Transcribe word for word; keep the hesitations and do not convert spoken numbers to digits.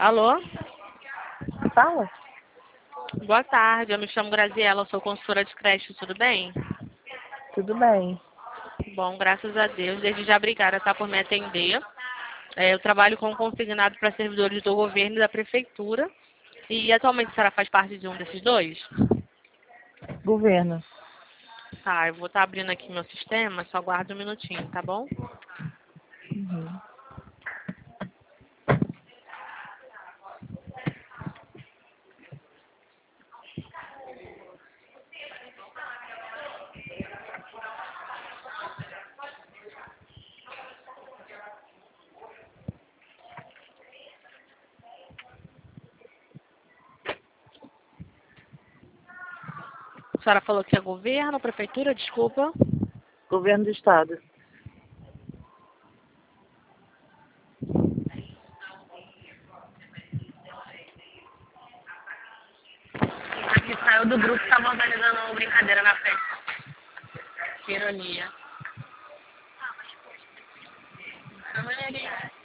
Alô? Fala. Boa tarde, eu me chamo Graziela, sou consultora de creche, tudo bem? Tudo bem. Bom, graças a Deus. Desde já obrigada, tá, por me atender. É, eu trabalho como consignado para servidores do governo e da prefeitura. E atualmente a senhora faz parte de um desses dois? Governo. Tá, eu vou estar abrindo aqui meu sistema, só aguarde um minutinho, tá bom? Uhum. A senhora falou que é governo, prefeitura, desculpa. Governo do Estado. Que saiu do grupo, estava organizando uma brincadeira na festa. Que ironia.